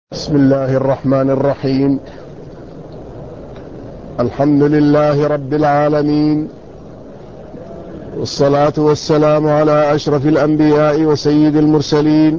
بسم الله الرحمن الرحيم. الحمد لله رب العالمين، والصلاة والسلام على أشرف الأنبياء وسيد المرسلين،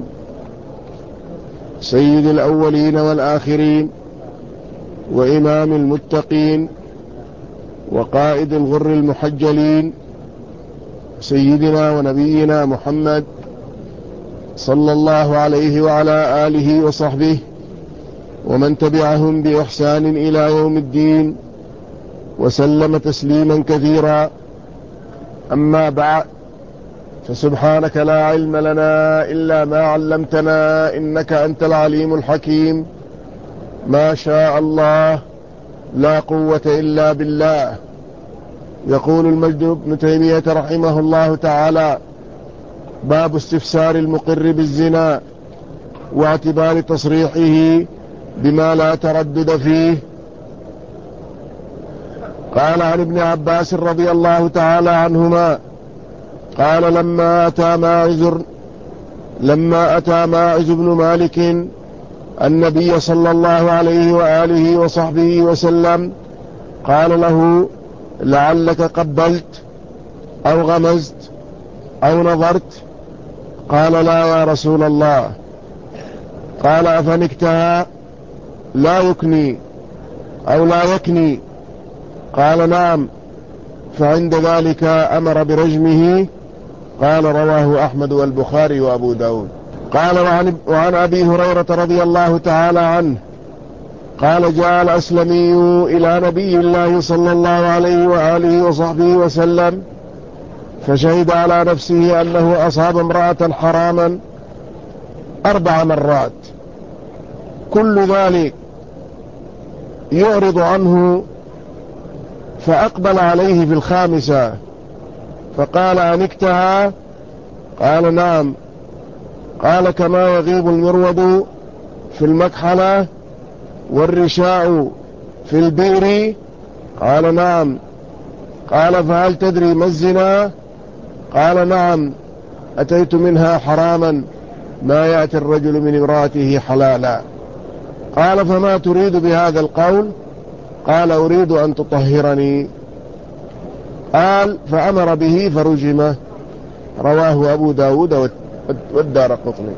سيد الأولين والآخرين، وإمام المتقين، وقائد الغر المحجلين، سيدنا ونبينا محمد صلى الله عليه وعلى آله وصحبه ومن تبعهم بإحسان إلى يوم الدين، وسلم تسليما كثيرا. أما بعد، فسبحانك لا علم لنا إلا ما علمتنا إنك أنت العليم الحكيم. ما شاء الله لا قوة إلا بالله. يقول المجد ابن تيمية رحمه الله تعالى: باب استفسار المقر بالزنا واعتبار تصريحه بما لا تردد فيه. قال عن ابن عباس رضي الله تعالى عنهما قال: لما أتى ماعز بن مالك النبي صلى الله عليه وآله وصحبه وسلم قال له: لعلك قبلت أو غمزت أو نظرت؟ قال: لا يا رسول الله. قال: أفنكتها لا يكني أو لا يكني؟ قال: نعم. فعند ذلك أمر برجمه. قال: رواه أحمد والبخاري وأبو داود. قال: وعن أبي هريرة رضي الله تعالى عنه قال: جاء الأسلمي إلى نبي الله صلى الله عليه وآله وصحبه وسلم فشهد على نفسه أنه أصاب امرأة حراما 4 مرات، كل ذلك يعرض عنه، فأقبل عليه في الخامسة فقال: أنكتها؟ قال: نعم. قال: كما يغيب المرود في المكحلة والرشاء في البئر؟ قال: نعم. قال: فهل تدري ما الزنا؟ قال: نعم. أتيت منها حراما ما يأتي الرجل من امرأته حلالا. قال: فما تريد بهذا القول؟ قال: أريد أن تطهرني. قال: فأمر به فرجمه. رواه أبو داود والدارقطني.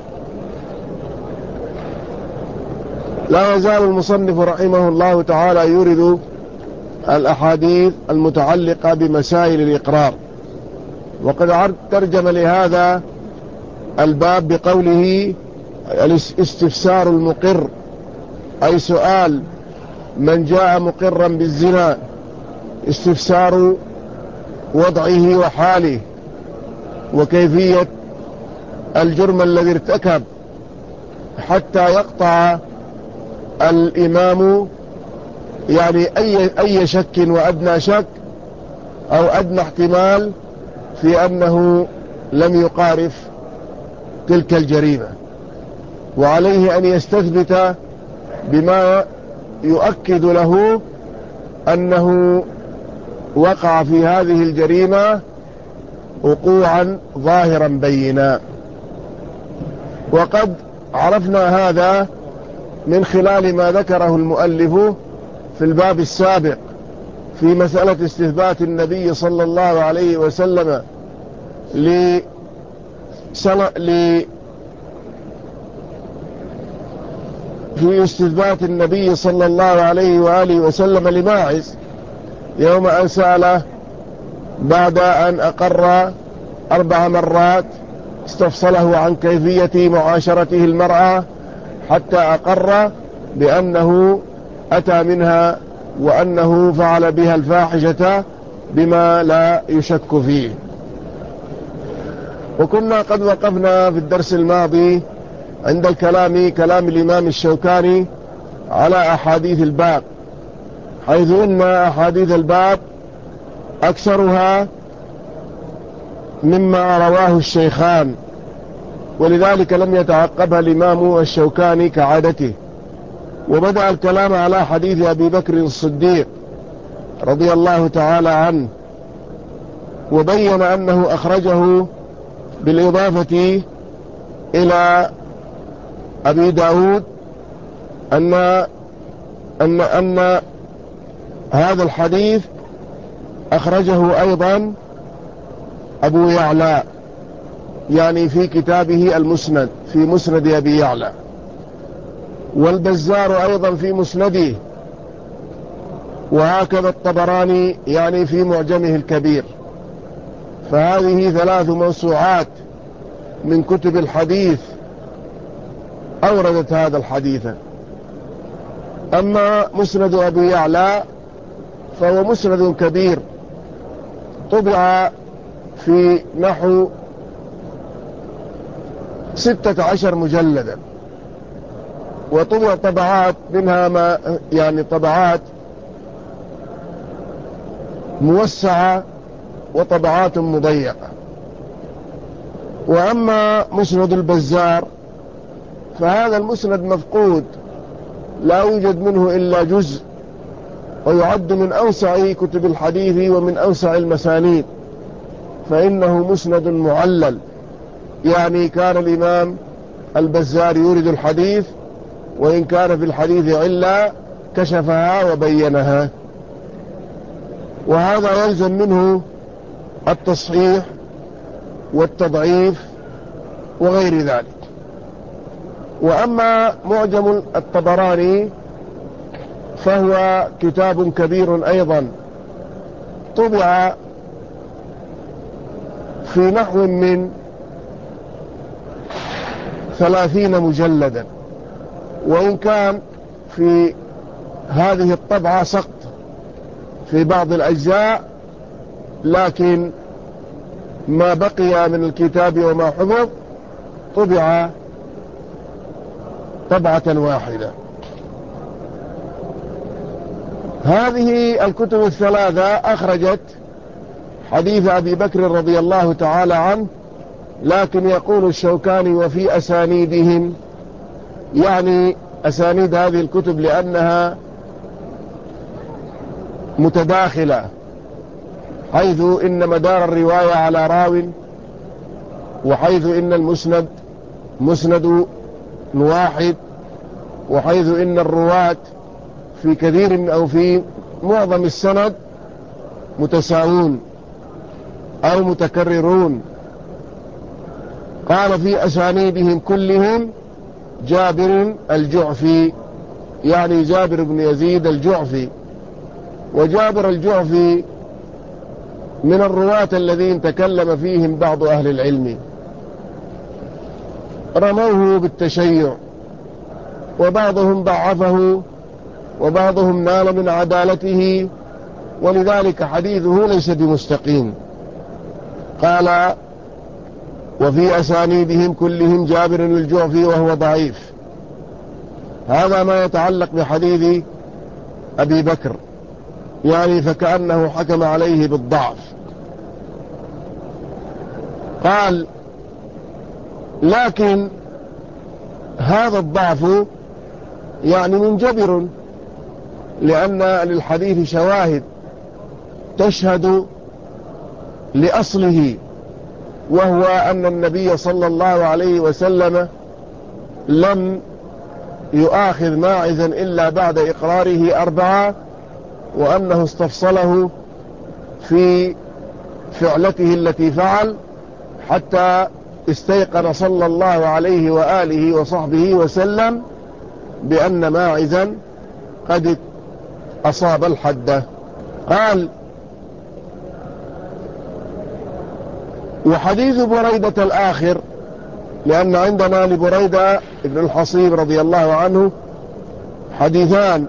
لا يزال المصنف رحمه الله تعالى يورد الأحاديث المتعلقة بمسائل الإقرار، وقد ترجم لهذا الباب بقوله: استفسار المقر، أي سؤال من جاء مقرا بالزنا، استفسار وضعه وحاله وكيفية الجرم الذي ارتكب، حتى يقطع الإمام يعني أي شك وأدنى شك أو أدنى احتمال في أنه لم يقارف تلك الجريمة، وعليه أن يستثبت بما يؤكد له أنه وقع في هذه الجريمة وقوعا ظاهرا بينا. وقد عرفنا هذا من خلال ما ذكره المؤلف في الباب السابق في مسألة استثبات النبي صلى الله عليه وسلم في استثبات النبي صلى الله عليه وآله وسلم لماعز يوم أن سأله بعد أن أقر 4 مرات، استفصله عن كيفية معاشرته المرأة حتى أقر بأنه أتى منها وأنه فعل بها الفاحشة بما لا يشك فيه. وكنا قد وقفنا في الدرس الماضي عند كلام الإمام الشوكاني على أحاديث الباب، حيث إن أحاديث الباب أكثرها مما رواه الشيخان، ولذلك لم يتعقبها الإمام الشوكاني كعادته، وبدأ الكلام على حديث أبي بكر الصديق رضي الله تعالى عنه، وبين أنه أخرجه بالإضافة إلى أبي داود أن هذا الحديث أخرجه أيضا أبو يعلى، يعني في كتابه المسند، في مسند أبي يعلى، والبزار أيضا في مسنده، وهكذا الطبراني يعني في معجمه الكبير. فهذه 3 موسوعات من كتب الحديث أوردت هذا الحديث. أما مسند أبي يعلى فهو مسند كبير، طبع في نحو 16 مجلدا، وطبع طبعات منها ما يعني طبعات موسعة وطبعات مضيقة. وأما مسند البزار فهذا المسند مفقود، لا يوجد منه إلا جزء، ويعد من أوسع كتب الحديث ومن أوسع المسانيد، فإنه مسند معلل، يعني كان الإمام البزار يورد الحديث، وإن كان في الحديث علة كشفها وبينها، وهذا يلزم منه التصحيح والتضعيف وغير ذلك. وأما معجم الطبراني فهو كتاب كبير أيضا، طبع في نحو من 30 مجلدا، وإن كان في هذه الطبعة سقط في بعض الأجزاء، لكن ما بقي من الكتاب وما حفظ طبع طبعة واحدة. هذه الكتب ال3 أخرجت حديث أبي بكر رضي الله تعالى عنه، لكن يقول الشوكاني وفي أسانيدهم، يعني أسانيد هذه الكتب لأنها متداخلة، حيث إن مدار الرواية على راو، وحيث إن المسند مسند واحد، وحيث إن الرواة في كثير أو في معظم السند متساوون أو متكررون. قال في أسانيدهم كلهم جابر الجعفي، يعني جابر بن يزيد الجعفي. وجابر الجعفي من الرواة الذين تكلم فيهم بعض أهل العلم، رموه بالتشيع، وبعضهم ضعفه، وبعضهم نال من عدالته، ولذلك حديثه ليس بمستقيم. قال وفي أسانيدهم كلهم جابر الجعفي وهو ضعيف. هذا ما يتعلق بحديث أبي بكر، يعني فكأنه حكم عليه بالضعف. قال لكن هذا الضعف يعني منجبر، لأن للحديث شواهد تشهد لأصله، وهو أن النبي صلى الله عليه وسلم لم يؤاخذ ماعزا إلا بعد إقراره 4، وأنه استفصله في فعلته التي فعل حتى استيقن صلى الله عليه وآله وصحبه وسلم بأن ماعزا قد أصاب الحد. قال وحديث بريدة الآخر، لأن عندنا لبريدة ابن الحصيب رضي الله عنه حديثان.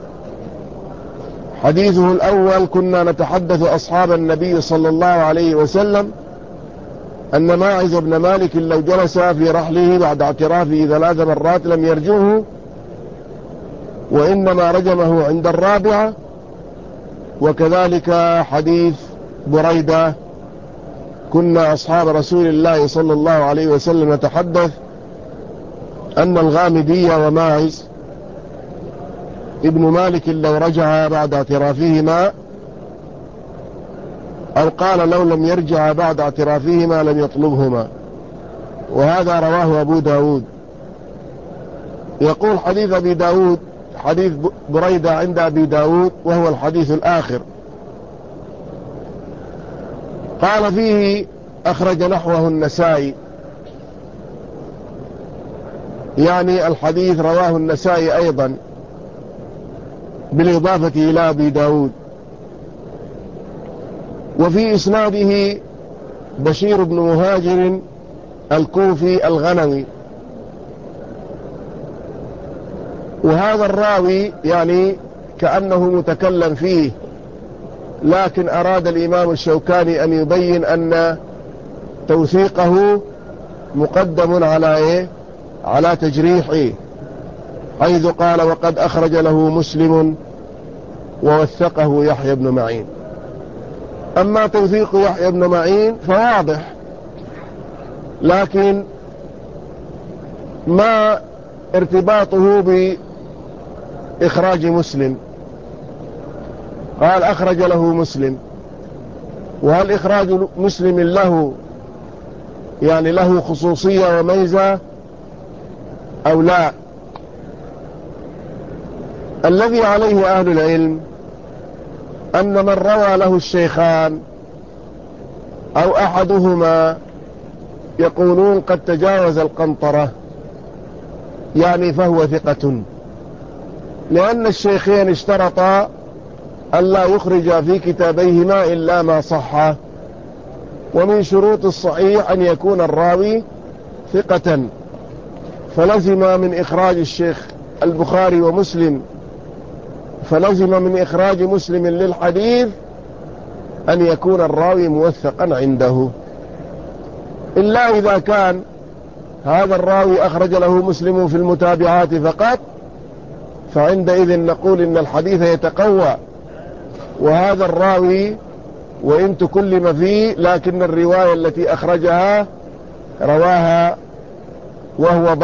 حديثه الأول: كنا نتحدث أصحاب النبي صلى الله عليه وسلم أن ماعز بن مالك لو جلس في رحله بعد اعترافه 3 مرات لم يرجعه، وإنما رجمه عند 4. وكذلك حديث بريدة: كنا أصحاب رسول الله صلى الله عليه وسلم نتحدث أن الغامدية وماعز ابن مالك لو رجع بعد اعترافهما، أو قال لو لم يرجع بعد اعترافهما لم يطلبهما. وهذا رواه أبو داود، يقول حديث أبي داود، حديث بريدة عند أبي داود وهو الحديث الآخر، قال فيه أخرج نحوه النسائي، يعني الحديث رواه النسائي أيضا بالإضافة إلى أبي داود. وفي إسناده بشير بن مهاجر الكوفي الغنوي، وهذا الراوي يعني كأنه متكلم فيه، لكن أراد الإمام الشوكاني أن يبين أن توثيقه مقدم على تجريحه، حيث قال وقد أخرج له مسلم ووثقه يحيى بن معين. أما توثيق يحيى بن معين فواضح، لكن ما ارتباطه بإخراج مسلم؟ قال أخرج له مسلم، وهل إخراج مسلم له يعني له خصوصية وميزة أو لا؟ الذي عليه أهل العلم أن من روى له الشيخان أو أحدهما يقولون قد تجاوز القنطرة، يعني فهو ثقة، لأن الشيخين اشترطا ألا يخرج في كتابيهما إلا ما صح، ومن شروط الصحيح أن يكون الراوي ثقة، فلزم من إخراج الشيخ البخاري ومسلم، فلزم من إخراج مسلم للحديث أن يكون الراوي موثقا عنده، إلا إذا كان هذا الراوي أخرج له مسلم في المتابعات فقط، فعندئذ نقول إن الحديث يتقوى، وهذا الراوي وإن تكلم فيه لكن الرواية التي أخرجها رواها وهو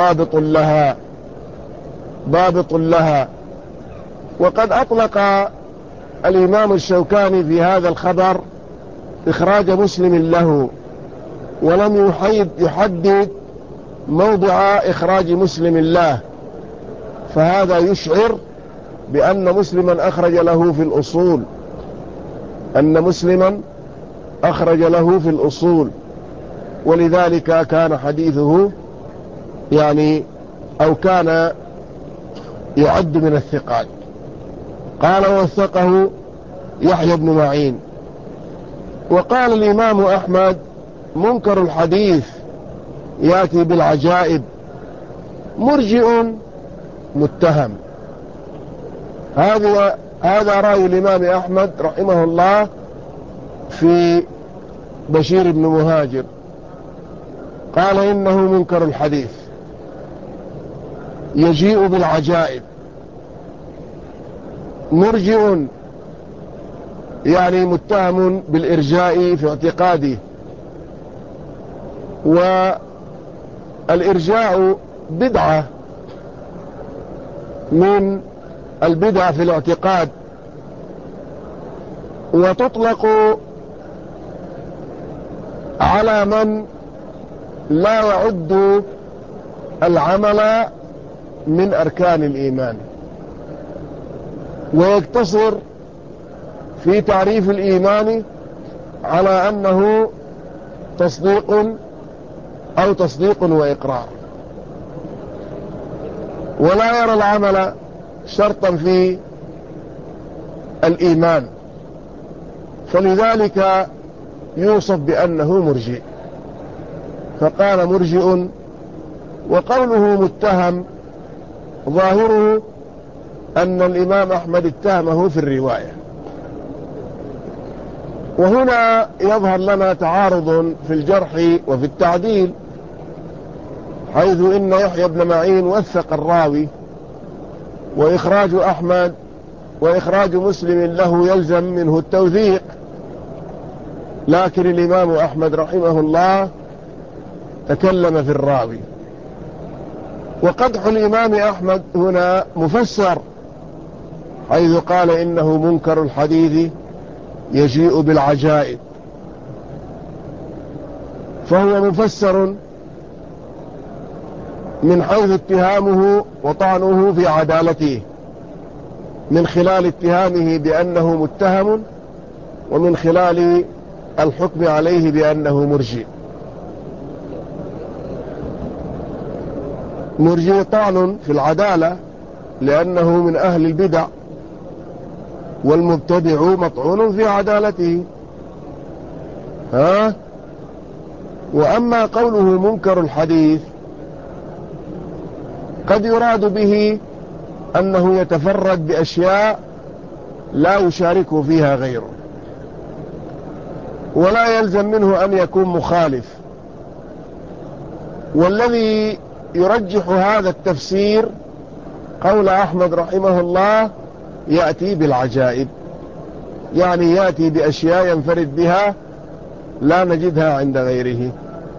ضابط لها. وقد أطلق الإمام الشوكاني في هذا الخبر إخراج مسلم له، ولم يحدد موضع إخراج مسلم له، فهذا يشعر بأن مسلما أخرج له في الأصول، ولذلك كان حديثه يعني أو كان يعد من الثقات. قال ووثقه يحيى بن معين. وقال الإمام أحمد منكر الحديث يأتي بالعجائب، مرجئ متهم. هذا رأي الإمام أحمد رحمه الله في بشير بن مهاجر، قال إنه منكر الحديث يجيء بالعجائب، مرجئ يعني متهم بالإرجاء في اعتقاده، والإرجاء بدعة من البدع في الاعتقاد، وتطلق على من لا يعد العمل من أركان الإيمان، ويقتصر في تعريف الإيمان على أنه تصديق وإقرار، ولا يرى العمل شرطا في الإيمان، فلذلك يوصف بأنه مرجئ، فقال مرجئ. وقوله متهم ظاهره أن الإمام أحمد اتهمه في الرواية، وهنا يظهر لنا تعارض في الجرح وفي التعديل، حيث إن يحيى بن معين وثق الراوي، وإخراج أحمد وإخراج مسلم له يلزم منه التوثيق، لكن الإمام أحمد رحمه الله تكلم في الراوي. وقدح الإمام أحمد هنا مفسر، حيث قال إنه منكر الحديث يجيء بالعجائب، فهو مفسر من حيث اتهامه وطعنه في عدالته، من خلال اتهامه بأنه متهم، ومن خلال الحكم عليه بأنه مرجئ. مرجئ طعن في العدالة لأنه من أهل البدع، والمبتدع مطعون في عدالته. وأما قوله منكر الحديث قد يراد به أنه يتفرد بأشياء لا يشاركه فيها غيره، ولا يلزم منه أن يكون مخالف. والذي يرجح هذا التفسير قول أحمد رحمه الله يأتي بالعجائب، يعني يأتي بأشياء ينفرد بها لا نجدها عند غيره.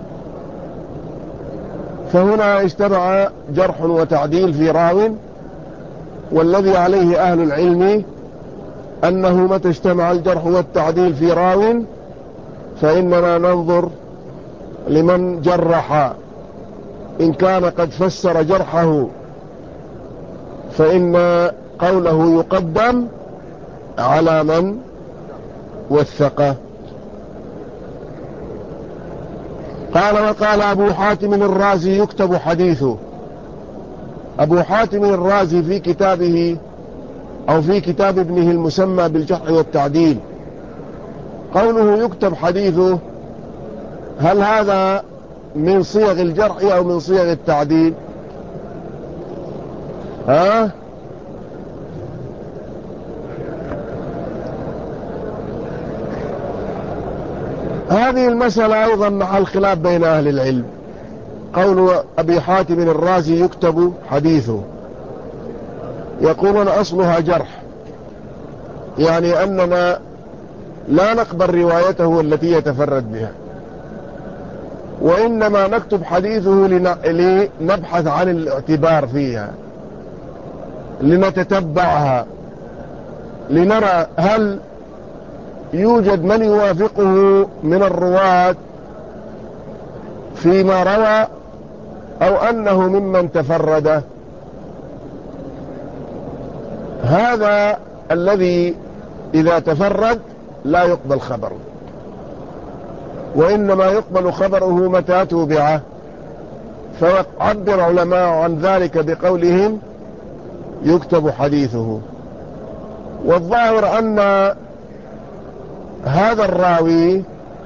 فهنا اجتمع جرح وتعديل في راو، والذي عليه أهل العلم أنه متى اجتمع الجرح والتعديل في راو فإننا ننظر لمن جرح، إن كان قد فسر جرحه فإن قوله يقدم على من وثقه. قال وقال أبو حاتم الرازي يكتب حديثه. أبو حاتم الرازي في كتابه أو في كتاب ابنه المسمى بالجرح والتعديل قوله يكتب حديثه، هل هذا من صيغ الجرح أو من صيغ التعديل؟ هذه المسألة أيضا محل خلاف بين أهل العلم. قول أبي حاتم الرازي يكتب حديثه، يقولون أصلها جرح، يعني أننا لا نقبل روايته التي يتفرد بها، وإنما نكتب حديثه لنبحث عن الاعتبار فيها، لنتتبعها، لنرى هل يوجد من يوافقه من الرواة فيما روى أو أنه ممن تفرد. هذا الذي إذا تفرد لا يقبل خبره، وإنما يقبل خبره متى توبعه. فيعبر علماء عن ذلك بقولهم يكتب حديثه. والظاهر أن هذا الراوي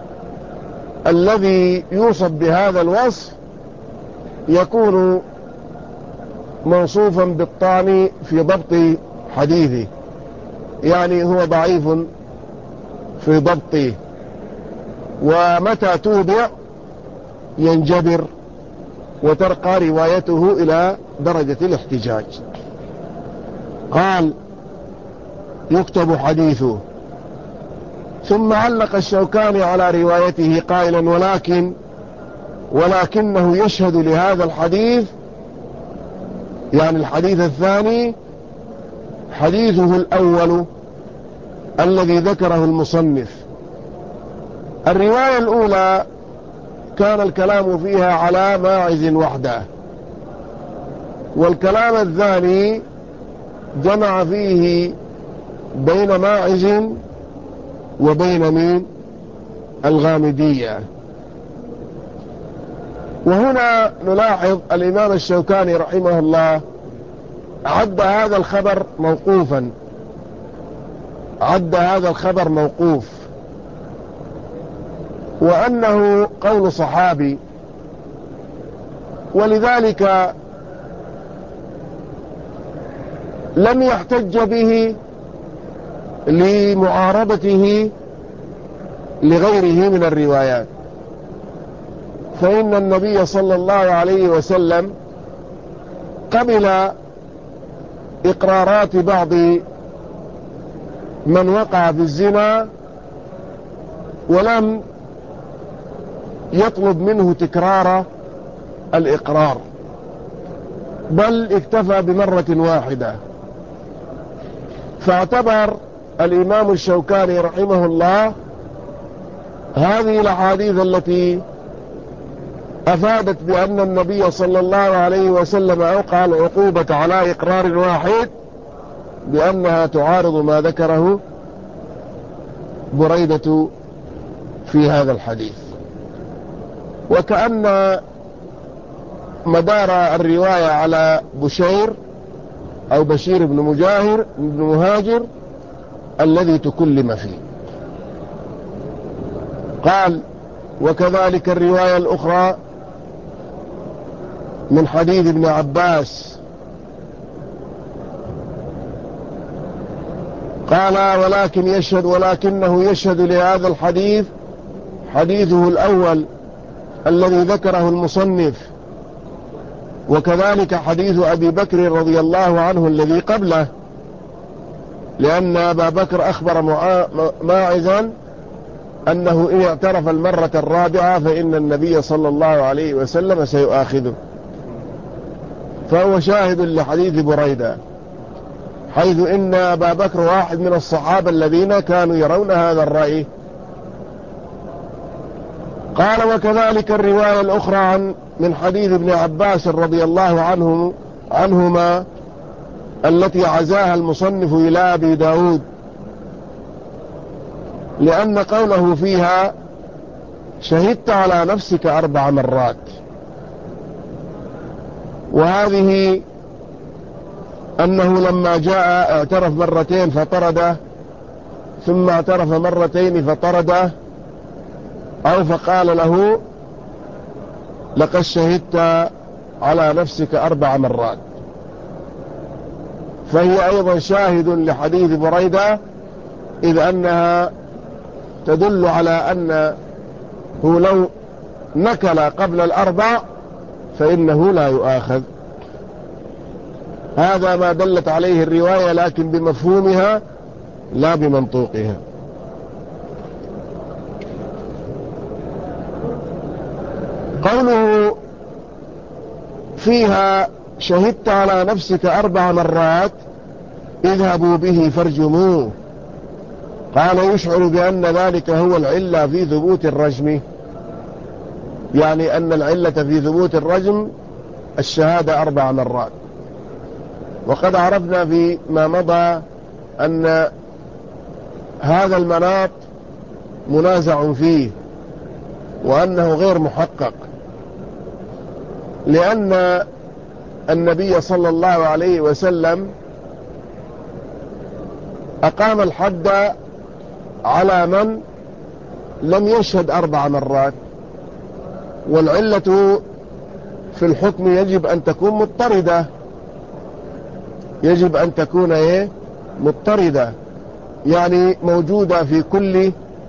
الذي يوصف بهذا الوصف يكون موصوفا بالطعن في ضبط حديثه، يعني هو ضعيف في ضبطه، ومتى توبع ينجبر وترقى روايته إلى درجة الاحتجاج. قال يكتب حديثه. ثم علق الشوكاني على روايته قائلا ولكنه يشهد لهذا الحديث، يعني الحديث الثاني حديثه الأول الذي ذكره المصنف. الرواية الأولى كان الكلام فيها على ماعز وحده، والكلام الثاني جمع فيه بين ماعز وبين مين؟ الغامدية. وهنا نلاحظ الإمام الشوكاني رحمه الله عد هذا الخبر موقوف، وأنه قول صحابي، ولذلك لم يحتج به لمعارضته لغيره من الروايات. فإن النبي صلى الله عليه وسلم قبل إقرارات بعض من وقع في الزنا ولم يطلب منه تكرار الإقرار، بل اكتفى بمرة واحدة. فاعتبر الإمام الشوكاني رحمه الله هذه الأحاديث التي أفادت بأن النبي صلى الله عليه وسلم أوقع العقوبة على إقرار واحد بأنها تعارض ما ذكره بريدة في هذا الحديث. وكأن مدار الرواية على بشير أو بشير بن مهاجر الذي تكلم فيه. قال: وكذلك الرواية الأخرى من حديث ابن عباس قال: ولكنه يشهد لهذا الحديث حديثه الأول الذي ذكره المصنف، وكذلك حديث أبي بكر رضي الله عنه الذي قبله، لأن أبا بكر أخبر ماعزا أنه إن اعترف المرة الرابعة فإن النبي صلى الله عليه وسلم سيؤاخذه، فهو شاهد لحديث بريدة، حيث إن أبا بكر واحد من الصحابة الذين كانوا يرون هذا الرأي. قال: وكذلك الرواية الأخرى من حديث ابن عباس رضي الله عنهما التي عزاها المصنف إلى أبي داود، لأن قوله فيها: شهدت على نفسك 4 مرات، وهذه أنه لما جاء اعترف مرتين فطرده، ثم اعترف مرتين فطرده، أو فقال له: لقد شهدت على نفسك 4 مرات، فهي أيضا شاهد لحديث بريدة، إذ أنها تدل على أنه لو نكل قبل 4 فإنه لا يؤاخذ. هذا ما دلت عليه الرواية، لكن بمفهومها لا بمنطوقها. قوله فيها: شهدت على نفسك 4 مرات، اذهبوا به فارجموه، قال: يشعر بأن ذلك هو العلة في ثبوت الرجم، يعني أن العلة في ثبوت الرجم الشهادة 4 مرات. وقد عرفنا في ما مضى أن هذا المناط منازع فيه، وأنه غير محقق، لأن النبي صلى الله عليه وسلم أقام الحد على من لم يشهد 4 مرات، والعلة في الحكم يجب أن تكون مضطردة، يجب أن تكون مضطردة، يعني موجودة في كل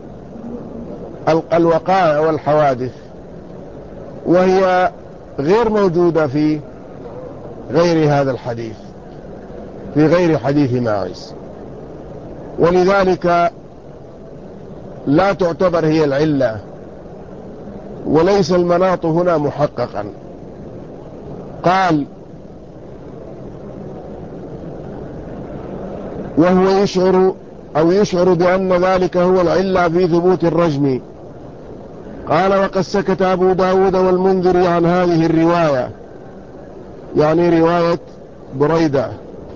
الوقائع والحوادث، وهي غير موجودة في غير هذا الحديث، في غير حديث ماعز، ولذلك لا تعتبر هي العلة، وليس المناط هنا محققا. قال: وهو يشعر بأن ذلك هو العلة في ثبوت الرجم. قال: وقد سكت أبو داود والمنذري عن هذه الرواية، يعني رواية بريدة،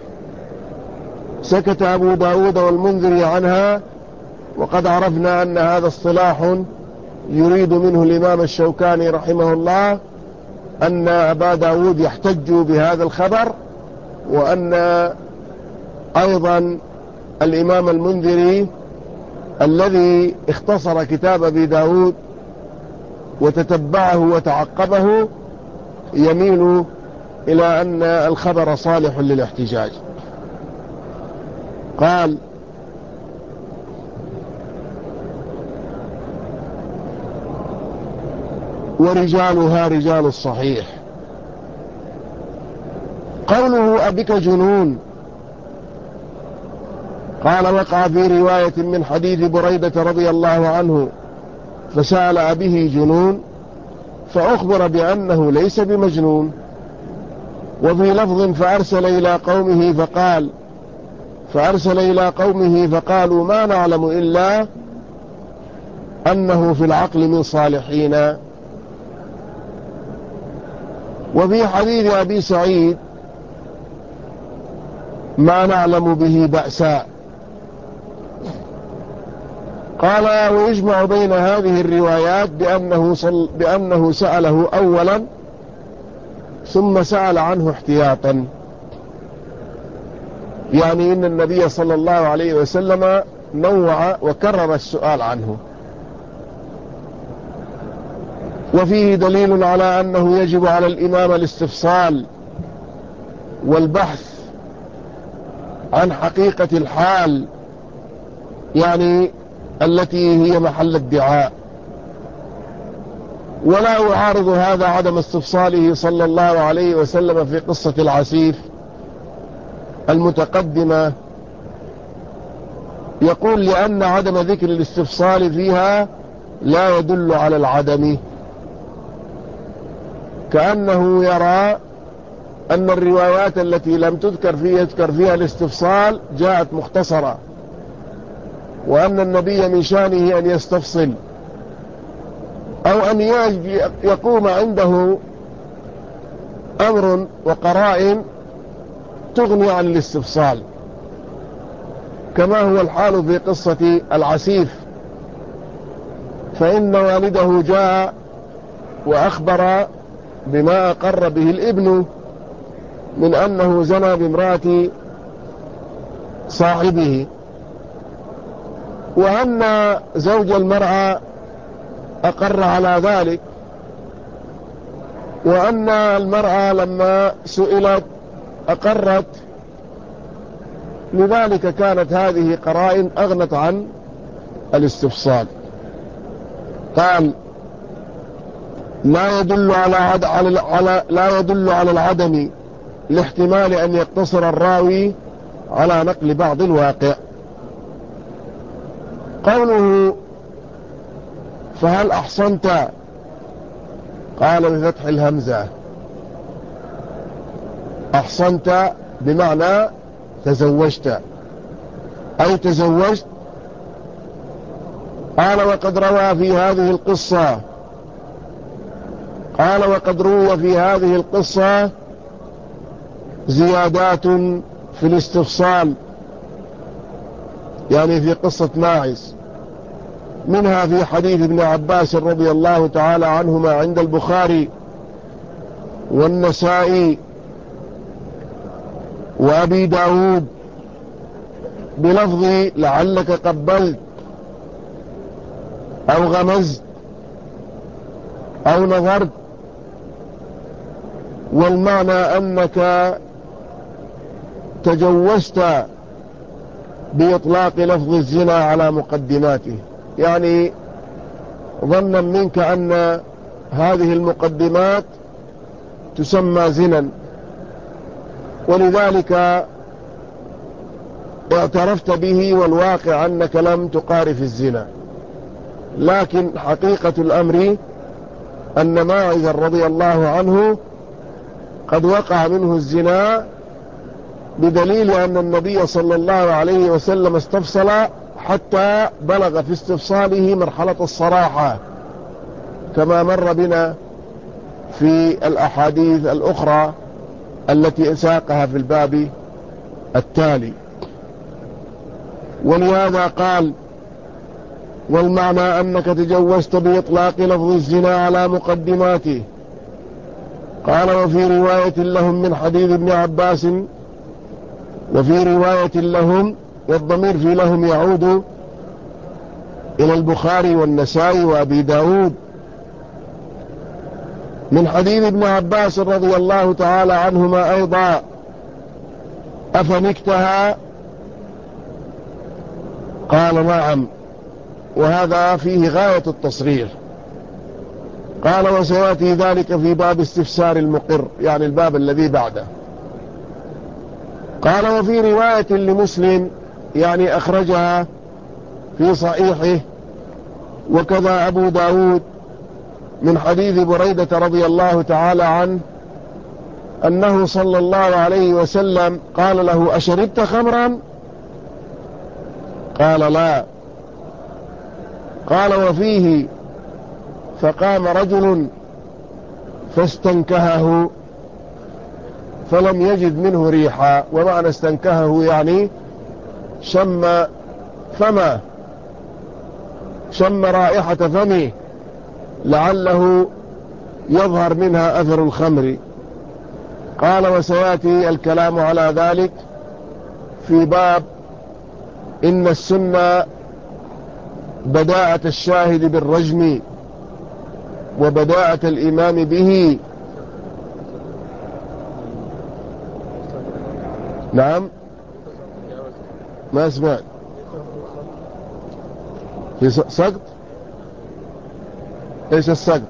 سكت أبو داود والمنذري عنها. وقد عرفنا أن هذا اصطلاح يريد منه الإمام الشوكاني رحمه الله أن أبا داود يحتج بهذا الخبر، وأن أيضا الإمام المنذري الذي اختصر كتاب أبي داود وتتبعه وتعقبه يميل إلى أن الخبر صالح للاحتجاج. قال: ورجالها رجال الصحيح. قوله: أبك جنون، قال: وقع في رواية من حديث بريدة رضي الله عنه فسأل أبه جنون، فأخبر بأنه ليس بمجنون. وفي لفظ: فأرسل إلى قومه فقالوا: ما نعلم إلا أنه في العقل من صالحين. وفي حديث أبي سعيد ما نعلم به بأسا. قال ويجمع بين هذه الروايات بأنه سأله أولا ثم سأل عنه احتياطا، يعني إن النبي صلى الله عليه وسلم نوع وكرر السؤال عنه. وفيه دليل على أنه يجب على الإمام الاستفصال والبحث عن حقيقة الحال، يعني التي هي محل الدعاء. ولا يعارض هذا عدم استفصاله صلى الله عليه وسلم في قصة العسيف المتقدمة. يقول لأن عدم ذكر الاستفصال فيها لا يدل على العدم، كأنه يرى أن الروايات التي لم يذكر فيها الاستفصال جاءت مختصرة، وأن النبي من شأنه أن يستفصل أو أن يقوم عنده أمر وقرائن تغني عن الاستفصال، كما هو الحال في قصة العسيف. فإن والده جاء وأخبر بما أقر به الابن من أنه زنى بامرأة صاحبه، وأن زوج المرأة أقر على ذلك، وأن المرأة لما سئلت أقرت. لذلك كانت هذه قرائن أغنت عن الاستفصال. قال لا يدل على العدم لاحتمال أن يقتصر الراوي على نقل بعض الواقع. قوله فهل أحصنت، قال بفتح الهمزة أحصنت بمعنى تزوجت، أي تزوجت. قال وقد روى في هذه القصة زيادات في الاستفصال، يعني في قصة ماعز، منها في حديث ابن عباس رضي الله تعالى عنهما عند البخاري والنسائي وأبي داود بلفظ لعلك قبلت أو غمزت أو نظرت، والمعنى أنك تجوزت بإطلاق لفظ الزنا على مقدماته، يعني ظنا منك أن هذه المقدمات تسمى زنا، ولذلك اعترفت به، والواقع أنك لم تقارف الزنا. لكن حقيقة الأمر أن ماعز رضي الله عنه قد وقع منه الزنا، بدليل أن النبي صلى الله عليه وسلم استفصل حتى بلغ في استفصاله مرحلة الصراحة، كما مر بنا في الأحاديث الأخرى التي ساقها في الباب التالي. ولهذا قال والمعنى أنك تجوزت بإطلاق لفظ الزنا على مقدماته. قال وفي رواية لهم من حديث ابن عباس، وفي رواية لهم، والضمير في لهم يعود إلى البخاري والنسائي وأبي داود، من حديث ابن عباس رضي الله تعالى عنهما أيضا أفنكتها، قال نعم، وهذا فيه غاية التصريح. قال وسيأتي ذلك في باب استفسار المقر، يعني الباب الذي بعده. قال وفي رواية لمسلم، يعني أخرجها في صحيحه وكذا أبو داود، من حديث بريدة رضي الله تعالى عنه أنه صلى الله عليه وسلم قال له أشربت خمرا؟ قال لا. قال وفيه فقام رجل فاستنكهه فلم يجد منه ريحا. ومعنى استنكهه يعني شم فمه، شم رائحة فمه لعله يظهر منها أثر الخمر. قال وسيأتي الكلام على ذلك في باب إن السنة بداءة الشاهد بالرجم وبداءة الإمام به. نعم، ما سمعت. في سقط؟ ايش السقط؟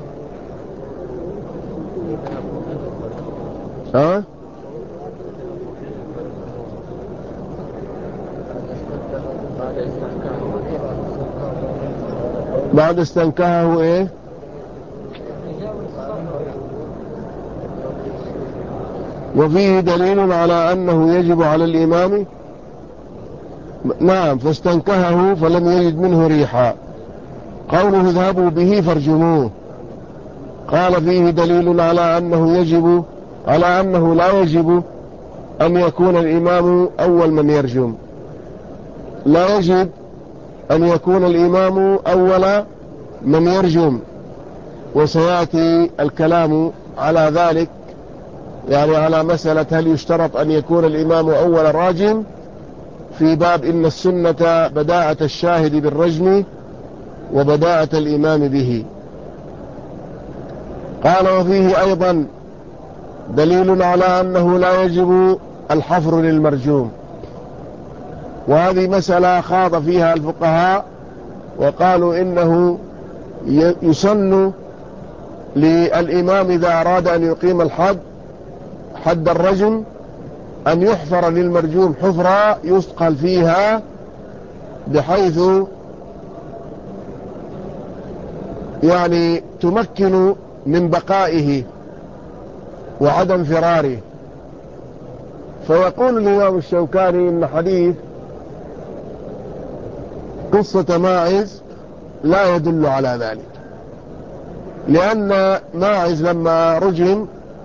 ها؟ بعد استنكهه ايه؟ وفيه دليل على أنه يجب على الإمام. نعم، فاستنكهه فلم يجد منه ريحا. قوله اذهبوا به فارجموه، قال فيه دليل على أنه يجب، على أنه لا يجب أن يكون الإمام أول من يرجم. لا يجب أن يكون الإمام أول من يرجم، وسيأتي الكلام على ذلك، يعني على مسألة هل يشترط أن يكون الإمام أول راجم في باب إن السنة بداءة الشاهد بالرجم وبداءة الإمام به. قال وفيه أيضا دليل على أنه لا يجب الحفر للمرجوم، وهذه مسألة خاض فيها الفقهاء وقالوا إنه يسن للإمام إذا أراد أن يقيم الحد، حد الرجم، أن يحفر للمرجوم حفرة يثقل فيها بحيث يعني تمكن من بقائه وعدم فراره. فيقول الإمام الشوكاني إن حديث قصة ماعز لا يدل على ذلك، لأن ماعز لما رجم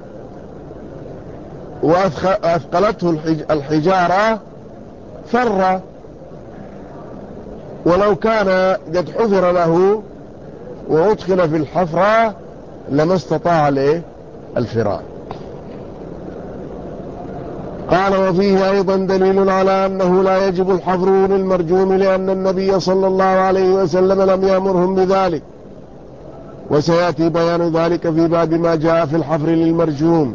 وأثقلته الحجارة فر، ولو كان قد حفر له وأدخل في الحفرة لما استطاع الفرار. قال وفيه أيضا دليل على أنه لا يجب الحفر للمرجوم، لأن النبي صلى الله عليه وسلم لم يأمرهم بذلك، وسيأتي بيان ذلك في باب ما جاء في الحفر للمرجوم.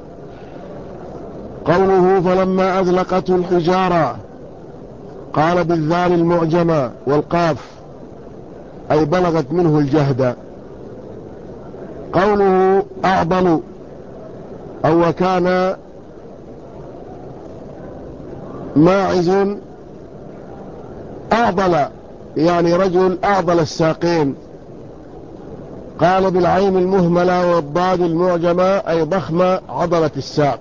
قوله فلما أذلقته الحجارة، قال بالذال المعجمة والقاف، أي بلغت منه الجهد. قوله أعضل، أو كان ماعز أعضل، يعني رجل أعضل الساقين. قال بالعين المهملة والضاد المعجمة، أي ضخم عضلة الساق.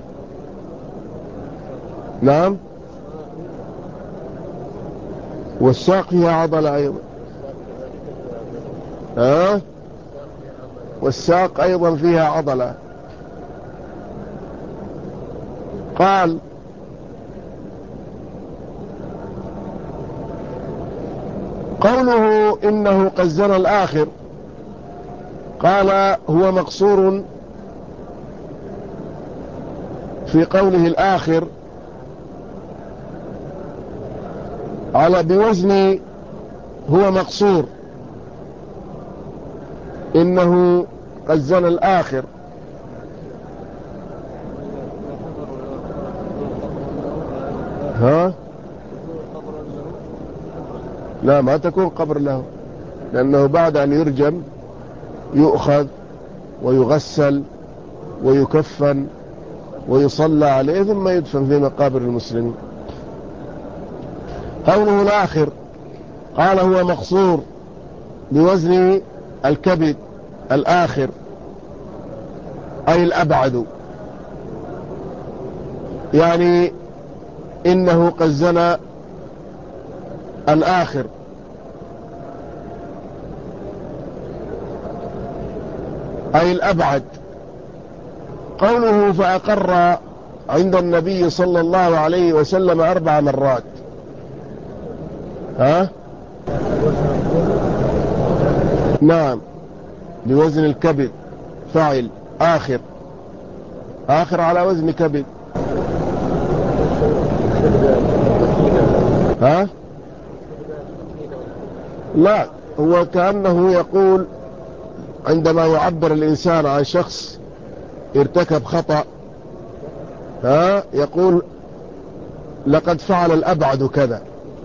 نعم، والساق فيها عضلة أيضا. والساق أيضا فيها عضلة. قال قوله إنه قد زنى الآخر، قال هو مقصور في قوله الآخر على بوزن هو مقصور، إنه قد زنى الآخر. لا، ما تكون قبر له، لأنه بعد أن يرجم يؤخذ ويغسل ويكفن ويصلى عليه ثم يدفن في مقابر المسلمين. قوله الآخر قال هو مقصور بوزن الكبد الآخر، أي الأبعد، يعني إنه قد زنى الآخر، أي الأبعد. قوله فأقر عند النبي صلى الله عليه وسلم 4 مرات. ها؟ نعم، بوزن الكبد، فاعل آخر، آخر على وزن كبد. ها؟ لا، هو كأنه يقول عندما يعبر الإنسان عن شخص ارتكب خطأ، ها، يقول لقد فعل الأبعد كذا،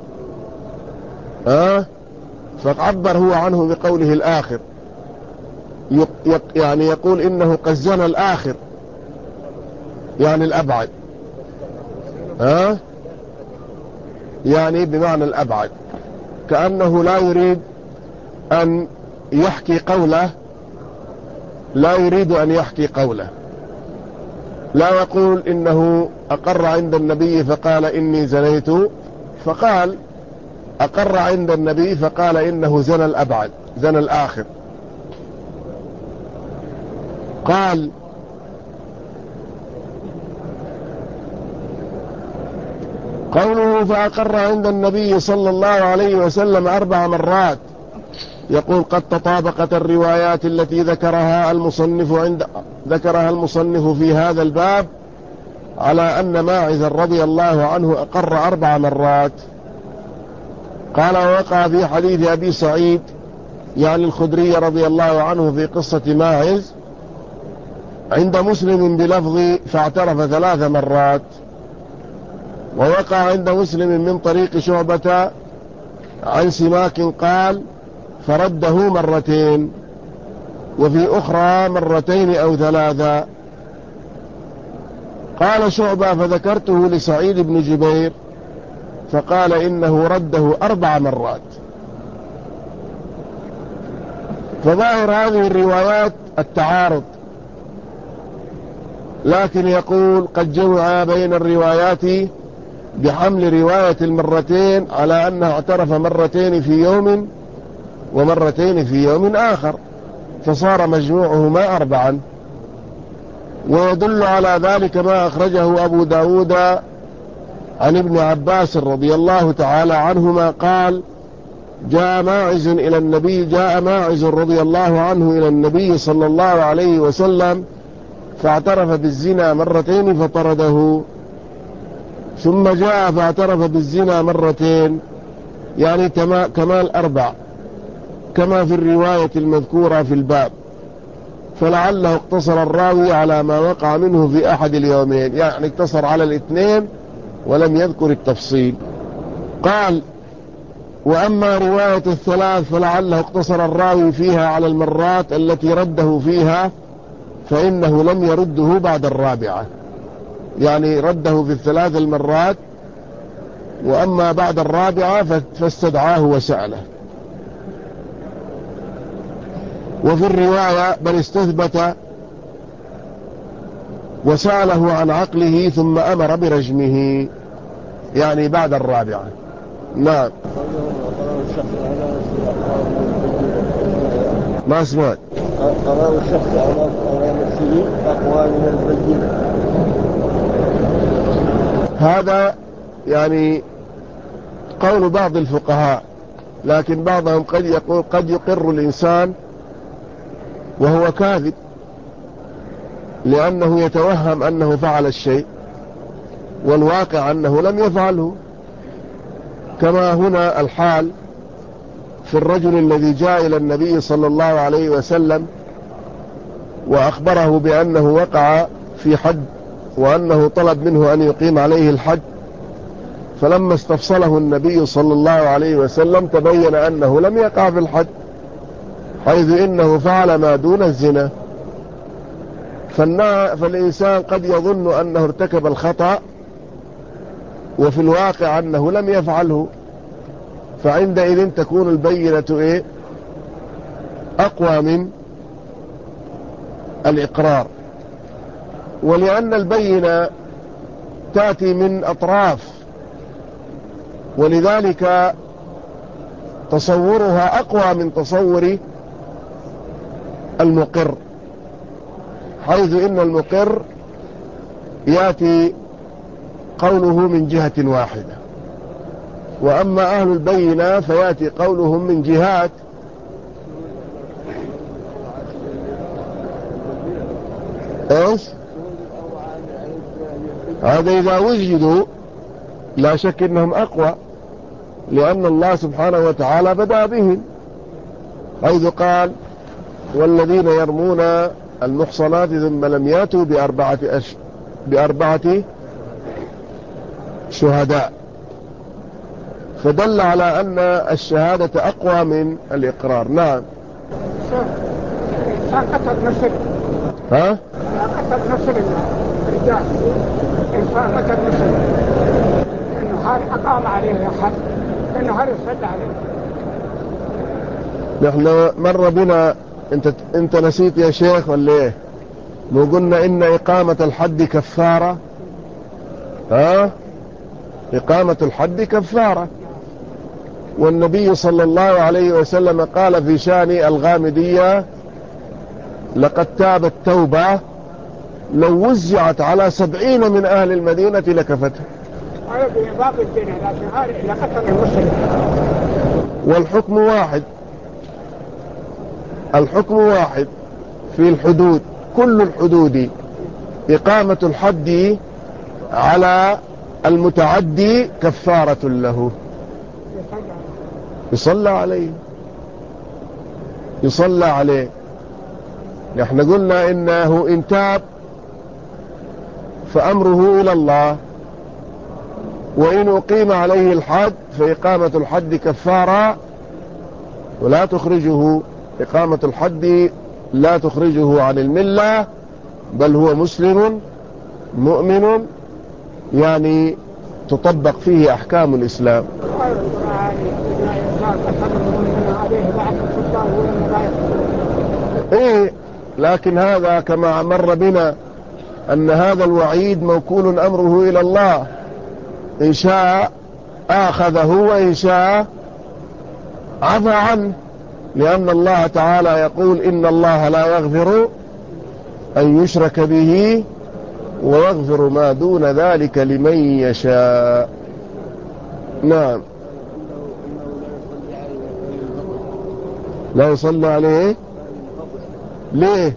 ها، فعبر هو عنه بقوله الآخر، يعني يقول إنه قد زنى الآخر، يعني الأبعد، ها، يعني بمعنى الأبعد، كأنه لا يريد أن يحكي قوله، لا يريد أن يحكي قوله، لا يقول إنه أقر عند النبي فقال إني زنيت، فقال أقر عند النبي فقال إنه زنى الأبعد، زنى الآخر. قال قوله فأقر عند النبي صلى الله عليه وسلم 4 مرات، يقول قد تطابقت الروايات التي ذكرها المصنف في هذا الباب على أن ماعز رضي الله عنه أقر 4 مرات. قال ووقع في حديث أبي سعيد يعني الخدري رضي الله عنه في قصة ماعز عند مسلم بلفظ فاعترف 3 مرات، ووقع عند مسلم من طريق شعبة عن سماك قال فرده 2 مرات، وفي أخرى 2 مرات أو 3. قال شعبة فذكرته لسعيد بن جبير فقال إنه رده 4 مرات. فظاهر هذه الروايات التعارض، لكن يقول قد جمع بين الروايات بحمل رواية 2 مرات على أنه اعترف 2 مرات في يوم و2 مرات في يوم آخر، فصار مجموعهما 4. ويدل على ذلك ما أخرجه أبو داود عن ابن عباس رضي الله تعالى عنهما قال جاء ماعز رضي الله عنه إلى النبي صلى الله عليه وسلم فاعترف بالزنا 2 مرات فطرده، ثم جاء فاعترف بالزنا 2 مرات، يعني كمال 4 كما في الرواية المذكورة في الباب، فلعله اقتصر الراوي على ما وقع منه في أحد اليومين، يعني اقتصر على 2 ولم يذكر التفصيل. قال وأما رواية 3 فلعله اقتصر الراوي فيها على 2 مرات التي رده فيها، فإنه لم يرده بعد 4، يعني رده في 3 مرات، وأما بعد 4 فاستدعاه وسأله. وفي الرواية بل استثبت وسأله عن عقله ثم أمر برجمه، يعني بعد 4. نعم. ما سمعت. قرار الشخص على نفسه أقوى من البينة. هذا يعني قول بعض الفقهاء، لكن بعضهم قد يقول قد يقر الإنسان وهو كاذب، لأنه يتوهم أنه فعل الشيء والواقع أنه لم يفعله، كما هنا الحال في الرجل الذي جاء إلى النبي صلى الله عليه وسلم وأخبره بأنه وقع في حد وأنه طلب منه أن يقيم عليه الحد، فلما استفصله النبي صلى الله عليه وسلم تبين أنه لم يقع في الحد، حيث إنه فعل ما دون الزنا. فالإنسان قد يظن أنه ارتكب الخطأ وفي الواقع أنه لم يفعله، فعندئذ تكون البينة أقوى من الإقرار، ولأن البينة تأتي من أطراف، ولذلك تصورها أقوى من تصور المقر، حيث إن المقر يأتي قوله من جهة واحدة، وأما أهل البينة فيأتي قولهم من جهات. إيش؟ هذا إذا وجدوا لا شك إنهم أقوى، لأن الله سبحانه وتعالى بدأ بهم، حيث قال والذين يرمون المحصنات ثم لم ياتوا بأربعة شهداء، فدل على أن الشهادة أقوى من الإقرار. نعم. إنسان قتل نفسه. ها؟ قتل نفسه الرجال، إنسان قتل نفسه، إنه هذا أقام عليه أحد، إنه هذا يصلى عليه. نحن مر بنا، انت نسيت يا شيخ ولا ايه؟ لو قلنا إن إقامة الحد كفارة. ها؟ إقامة الحد كفارة، والنبي صلى الله عليه وسلم قال في شان الغامدية لقد تابت توبة لو وزعت على 70 من أهل المدينة لكفتها. والحكم واحد، الحكم واحد في الحدود، كل الحدود إقامة الحد على المتعدي كفارة له، يصلى عليه، يصلى عليه. نحن قلنا إنه إن تاب فأمره إلى الله، وإن أقيم عليه الحد فإقامة الحد كفارة ولا تخرجه، إقامة الحد لا تخرجه عن الملة، بل هو مسلم مؤمن، يعني تطبق فيه أحكام الإسلام. إيه، لكن هذا كما مر بنا أن هذا الوعيد موكول أمره إلى الله، إن شاء آخذه وإن شاء عفى عنه، لأن الله تعالى يقول إن الله لا يغفر أن يشرك به ويغفر ما دون ذلك لمن يشاء. نعم. لا يصلى عليه. ليه؟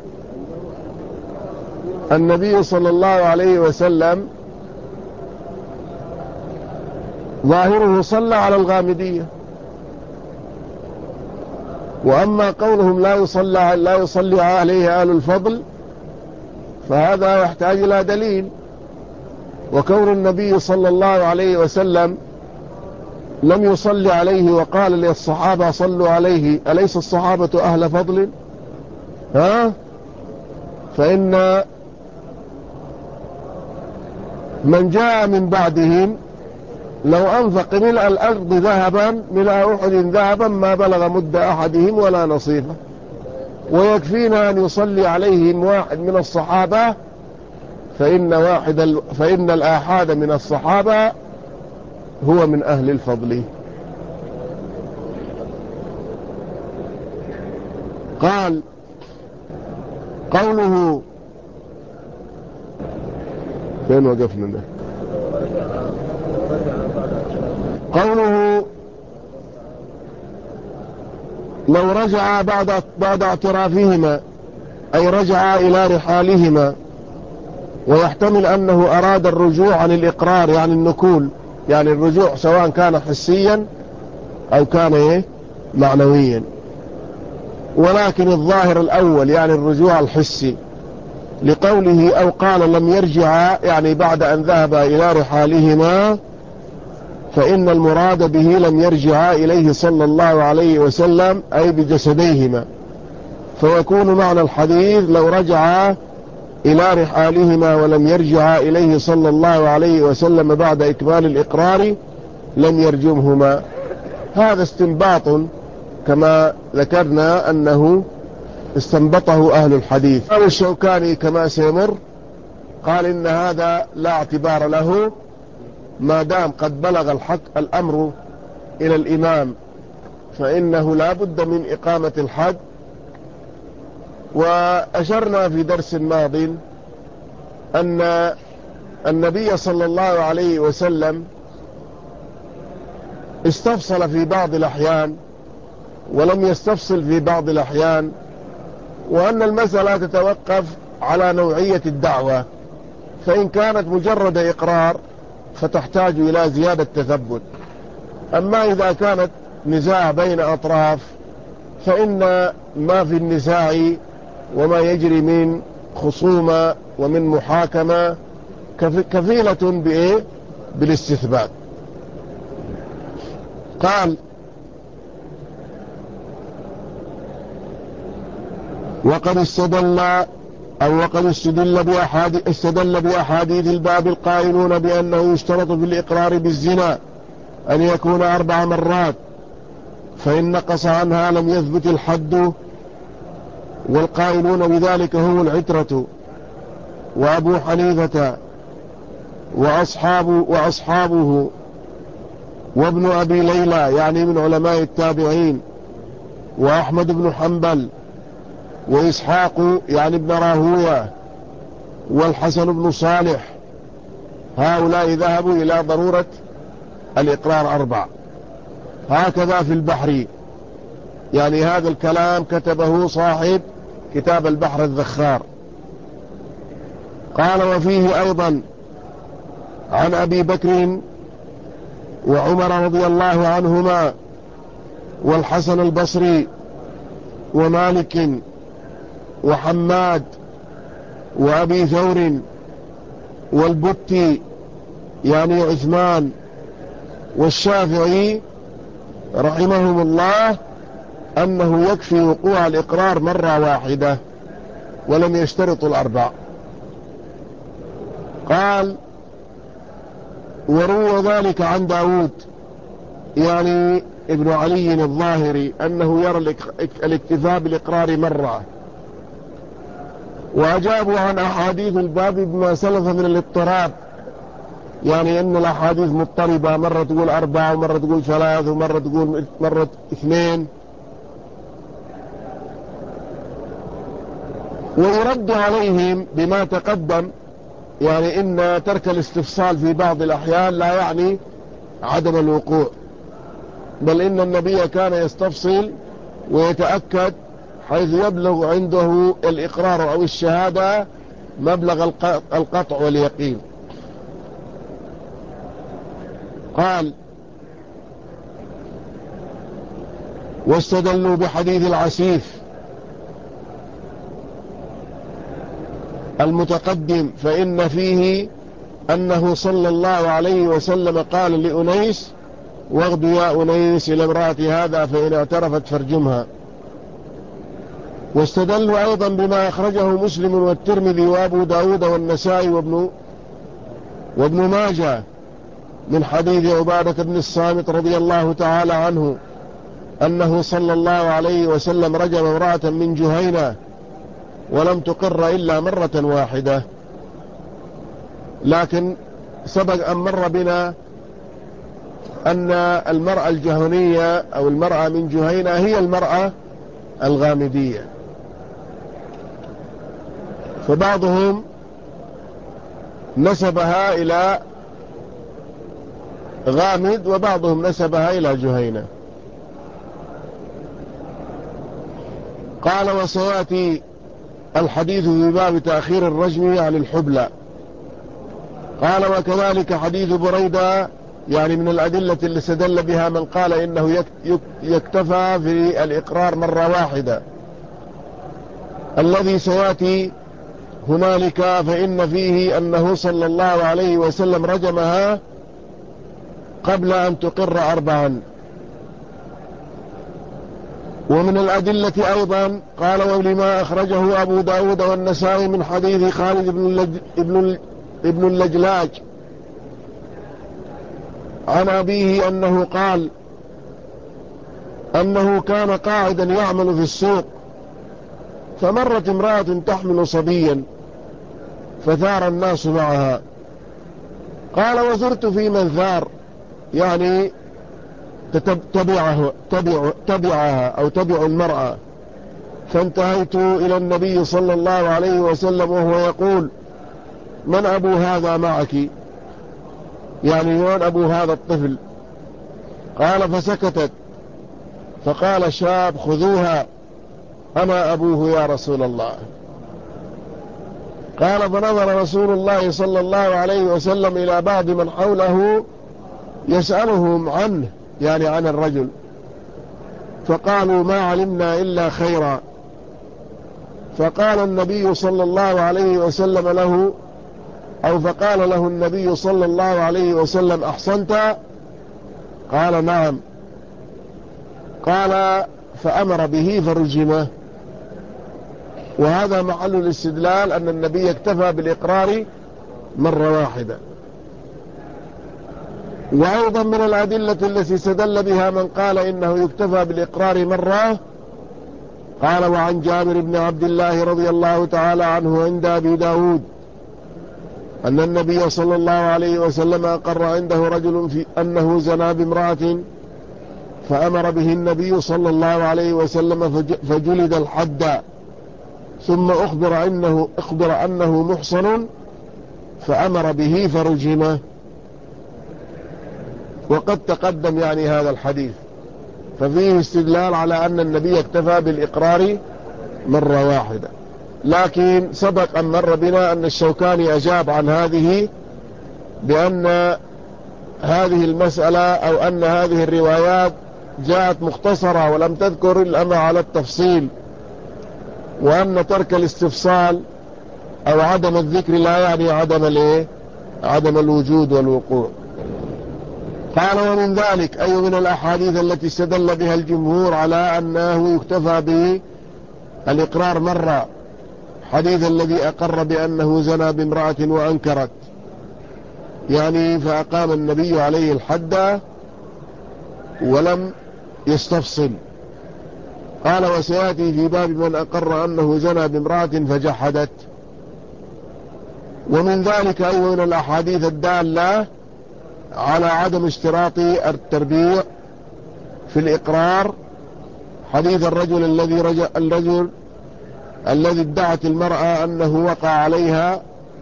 النبي صلى الله عليه وسلم ظاهره صلى على الغامدية، وأما قولهم لا يصلي عليه أهل الفضل فهذا يحتاج إلى دليل. وكون النبي صلى الله عليه وسلم لم يصلي عليه وقال للصحابة صلوا عليه، أليس الصحابة أهل فضل؟ ها؟ فإن من جاء من بعدهم لو أنفق ملء الأرض ذهبا، ملء أحد ذهبا ما بلغ مد أحدهم ولا نصيفه، ويكفينا أن يصلي عليهم واحد من الصحابة، فإن الآحاد من الصحابة هو من أهل الفضل. قال قوله فين وقفنا ده؟ قوله لو رجع بعد اعترافهما، أي رجع إلى رحالهما، ويحتمل أنه أراد الرجوع عن الإقرار، يعني النكول، يعني الرجوع سواء كان حسيا أو كان معنويا، ولكن الظاهر الأول يعني الرجوع الحسي، لقوله أو قال لم يرجع، يعني بعد أن ذهب إلى رحالهما، فإن المراد به لم يرجع إليه صلى الله عليه وسلم أي بجسديهما، فيكون معنى الحديث لو رجع إلى رحالهما ولم يرجع إليه صلى الله عليه وسلم بعد إكمال الإقرار لم يرجمهما. هذا استنباط كما ذكرنا أنه استنبطه أهل الحديث. قال الشوكاني كما سيمر، قال إن هذا لا اعتبار له ما دام قد بلغ الأمر إلى الإمام، فإنه لا بد من إقامة الحد وأشرنا في درس ماض أن النبي صلى الله عليه وسلم استفصل في بعض الأحيان ولم يستفصل في بعض الأحيان، وأن المسألة تتوقف على نوعية الدعوة، فإن كانت مجرد إقرار فتحتاج إلى زيادة تثبت، أما إذا كانت نزاع بين أطراف فإن ما في النزاع وما يجري من خصومة ومن محاكمة كفيلة بالاستثبات. قال: وقد استدل بأحاديث الباب القائلون بأنه يشترط في الإقرار بالزنا أن يكون 4 مرات، فإن نقص عنها لم يثبت الحد، والقائلون بذلك هم العترة وأبو حنيفة وأصحابه وابن أبي ليلى يعني من علماء التابعين، وأحمد بن حنبل، وإسحاق يعني ابن راهوية، والحسن بن صالح. هؤلاء ذهبوا إلى ضرورة الإقرار 4. هكذا في البحر، يعني هذا الكلام كتبه صاحب كتاب البحر الذخار. قال: وفيه أيضا عن أبي بكر وعمر رضي الله عنهما والحسن البصري ومالك وحماد وأبي ثور والبتي يعني عثمان والشافعي رحمهم الله أنه يكفي وقوع الإقرار مرة واحدة ولم يشترطوا 4. قال: وروى ذلك عن داود يعني ابن علي الظاهري أنه يرى الاكتفاء بالإقرار مرة، وأجابوا عن أحاديث الباب بما سلف من الاضطراب، يعني أن الأحاديث مضطربة، مرة تقول 4 ومرة تقول 3 ومرة تقول 2. ويرد عليهم بما تقدم، يعني إن ترك الاستفصال في بعض الأحيان لا يعني عدم الوقوع، بل إن النبي كان يستفصل ويتأكد حيث يبلغ عنده الإقرار أو الشهادة مبلغ القطع واليقين. قال: واستدلوا بحديث العسيف المتقدم، فإن فيه أنه صلى الله عليه وسلم قال لأنيس: واغد يا أنيس إلى امرأة هذا فإن اعترفت فارجمها. واستدلوا أيضا بما أخرجه مسلم والترمذي وأبو داود والنسائي وابن ماجه من حديث عبادة بن الصامت رضي الله تعالى عنه أنه صلى الله عليه وسلم رجم امرأة من جهينة ولم تقر إلا مرة واحدة. لكن سبق أن مر بنا أن المرأة الجهنية أو المرأة من جهينة هي المرأة الغامدية، فبعضهم نسبها إلى غامد وبعضهم نسبها إلى جهينة. قال: وسيأتي الحديث في باب تأخير الرجم عن الحبلى. قال: وكذلك حديث بريدة يعني من الأدلة اللي استدل بها من قال إنه يكتفى في الإقرار مرة واحدة الذي سيأتي هنالك، فإن فيه أنه صلى الله عليه وسلم رجمها قبل أن تقر 4. ومن الأدلة أيضا قال: ولما أخرجه أبو داود والنسائي من حديث خالد ابن اللجلاج عن أبيه أنه قال أنه كان قاعدا يعمل في السوق، فمرت امرأة تحمل صبيا فثار الناس معها. قال: وزرت في من ثار، يعني تبعها أو تبع المرأة، فانتهيت إلى النبي صلى الله عليه وسلم وهو يقول: من أبو هذا معك؟ يعني من أبو هذا الطفل؟ قال: فسكتت. فقال شاب: خذوها، أنا أبوه يا رسول الله. قال: فنظر رسول الله صلى الله عليه وسلم إلى بعض من حوله يسألهم عنه، يعني عن الرجل، فقالوا: ما علمنا إلا خيرا. فقال النبي صلى الله عليه وسلم له، أو فقال له النبي صلى الله عليه وسلم: أحسنت؟ قال: نعم. قال: فأمر به فرجمه. وهذا محل الاستدلال أن النبي اكتفى بالإقرار مرة واحدة. وأيضا من الأدلة التي استدل بها من قال إنه يكتفى بالإقرار مرة، قال: وعن جابر بن عبد الله رضي الله تعالى عنه عند أبي داود أن النبي صلى الله عليه وسلم أقر عنده رجل في أنه زنى بامرأة، فأمر به النبي صلى الله عليه وسلم فجلد الحد، ثم أخبر أنه محصن فأمر به فرجمه. وقد تقدم يعني هذا الحديث، ففيه استدلال على أن النبي اكتفى بالإقرار مرة واحدة. لكن سبق أن مر بنا أن الشوكاني أجاب عن هذه بأن هذه المسألة أو أن هذه الروايات جاءت مختصرة ولم تذكر الأمر على التفصيل، وأن ترك الاستفصال أو عدم الذكر لا يعني عدم الوجود والوقوع. قال: ومن ذلك أي من الأحاديث التي استدل بها الجمهور على أنه يكتفى بالإقرار مرة، حديث الذي أقر بأنه زنى بامرأة وأنكرت، يعني فأقام النبي عليه الحد ولم يستفصل. قال: وسيأتي في باب من أقر أنه زنى بامرأة فجحدت. ومن ذلك أي من الأحاديث الدالة على عدم اشتراط التربيع في الإقرار، حديث الرجل الذي ادعت المرأة أنه وقع عليها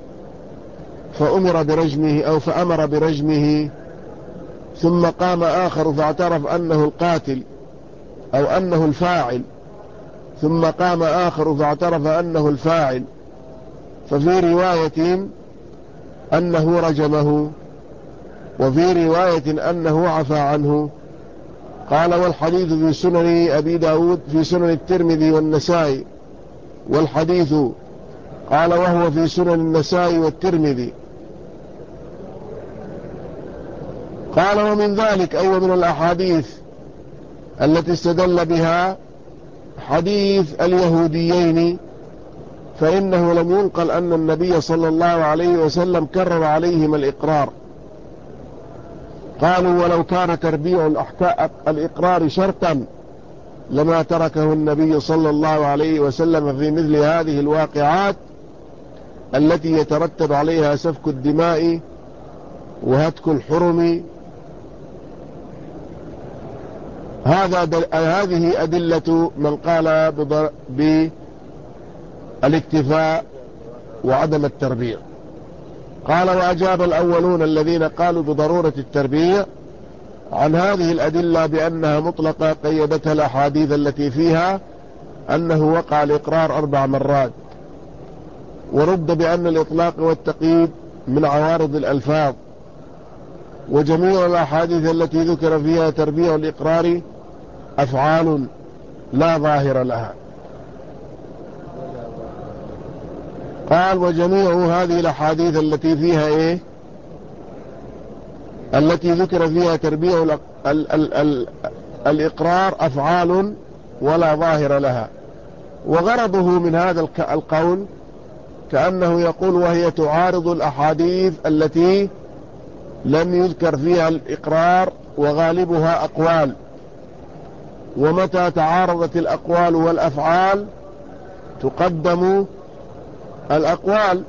فأمر برجمه أو فأمر برجمه، ثم قام آخر فاعترف أنه القاتل أو أنه الفاعل، ثم قام آخر فاعترف أنه الفاعل، ففي رواية أنه رجمه، وفي رواية أنه عفى عنه. قال: والحديث في سنن أبي داود في سنن الترمذي والنسائي، والحديث قال: وهو في سنن النسائي والترمذي. قال: ومن ذلك أي من الأحاديث التي استدل بها حديث اليهوديين، فإنه لم ينقل أن النبي صلى الله عليه وسلم كرر عليهم الإقرار. قالوا: ولو كان تربيع الإقرار شرطا لما تركه النبي صلى الله عليه وسلم في مثل هذه الواقعات التي يترتب عليها سفك الدماء وهتك الحرم. هذه أدلة من قال بالاكتفاء وعدم التربيع. قال: وأجاب الأولون الذين قالوا بضرورة التربيع عن هذه الأدلة بأنها مطلقة، قيدتها الأحاديث التي فيها أنه وقع الإقرار 4 مرات، ورد بأن الإطلاق والتقييد من عوارض الألفاظ، وجميع الأحاديث التي ذكر فيها تربيع الإقرار أفعال لا ظاهر لها. قال: وجميع هذه الأحاديث التي فيها التي ذكر فيها تربيع الإقرار أفعال ولا ظاهر لها. وغرضه من هذا القول كأنه يقول: وهي تعارض الأحاديث التي لم يذكر فيها الإقرار وغالبها أقوال، ومتى تعارضت الأقوال والأفعال تقدم الأقوال.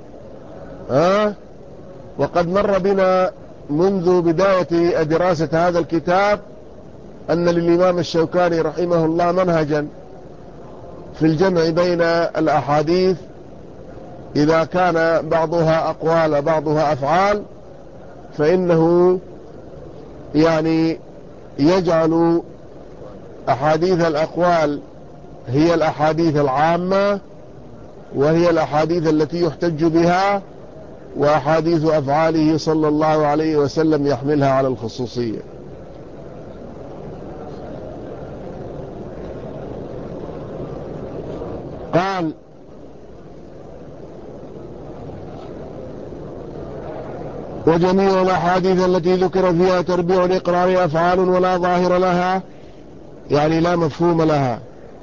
وقد مر بنا منذ بداية دراسة هذا الكتاب أن للإمام الشوكاني رحمه الله منهجا في الجمع بين الأحاديث إذا كان بعضها أقوال بعضها أفعال، فإنه يعني يجعل أحاديث الأقوال هي الأحاديث العامة، وهي الأحاديث التي يحتج بها، وأحاديث أفعاله صلى الله عليه وسلم يحملها على الخصوصية. قال: وجميع الأحاديث التي ذكر فيها تربيع الإقرار أفعال ولا ظاهر لها، يعني لا مفهوم لها،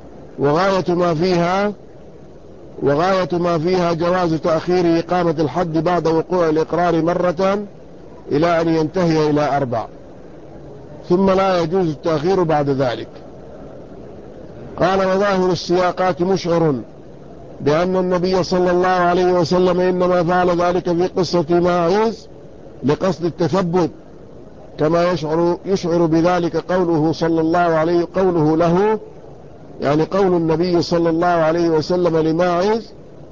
وغاية ما فيها جواز تأخير إقامة الحد بعد وقوع الإقرار مرة إلى أن ينتهي إلى 4، ثم لا يجوز التأخير بعد ذلك. قال: وظاهر السياقات مشعر بأن النبي صلى الله عليه وسلم إنما فعل ذلك في قصة ماعز لقصد التثبت، كما يشعر بذلك قوله له، يعني قول النبي صلى الله عليه وسلم لماعز: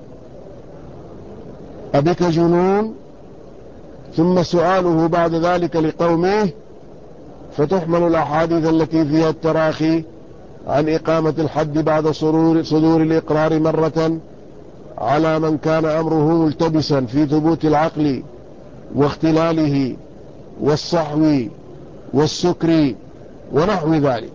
أبك جنون؟ ثم سؤاله بعد ذلك لقومه، فتحمل الأحاديث التي فيها التراخي عن إقامة الحد بعد صدور الإقرار مرة على من كان أمره ملتبسا في ثبوت العقل واختلاله والصحو والسكر ونحو ذلك.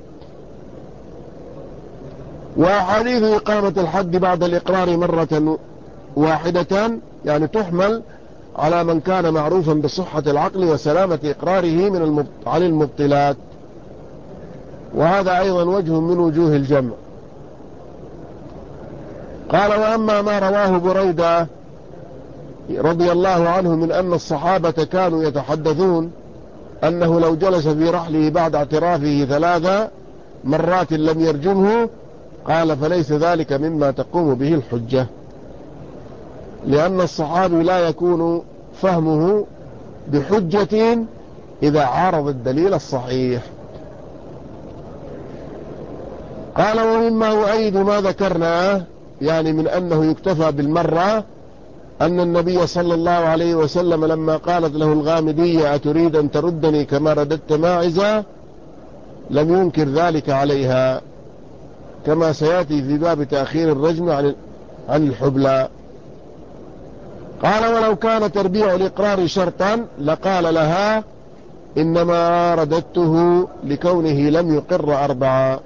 وأحاديث إقامة الحد بعد الإقرار مرة واحدة يعني تحمل على من كان معروفا بصحة العقل وسلامة إقراره عن المبطلات، وهذا أيضا وجه من وجوه الجمع. قال: وأما ما رواه بريدة رضي الله عنه من أن الصحابة كانوا يتحدثون أنه لو جلس في رحله بعد اعترافه 3 مرات لم يرجمه، قال: فليس ذلك مما تقوم به الحجة، لأن الصحابي لا يكون فهمه بحجة إذا عارض الدليل الصحيح. قال: ومما يؤيد ما ذكرناه، يعني من أنه يكتفى بالمرة، أن النبي صلى الله عليه وسلم لما قالت له الغامدية: أتريد أن تردني كما رددت ماعزة، لم ينكر ذلك عليها، كما سيأتي في باب تأخير الرجم عن الحبلى. قال: ولو كان تربيع الإقرار شرطا لقال لها: إنما رددته لكونه لم يقر 4.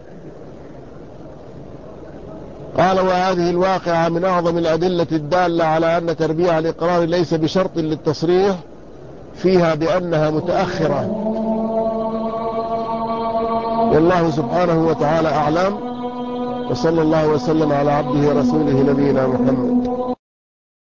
قال: وهذه الواقعة من أعظم الأدلة الدالة على أن تربيع الإقرار ليس بشرط للتصريح فيها بأنها متأخرة. والله سبحانه وتعالى أعلم، وصلى الله وسلم على عبده ورسوله نبينا محمد.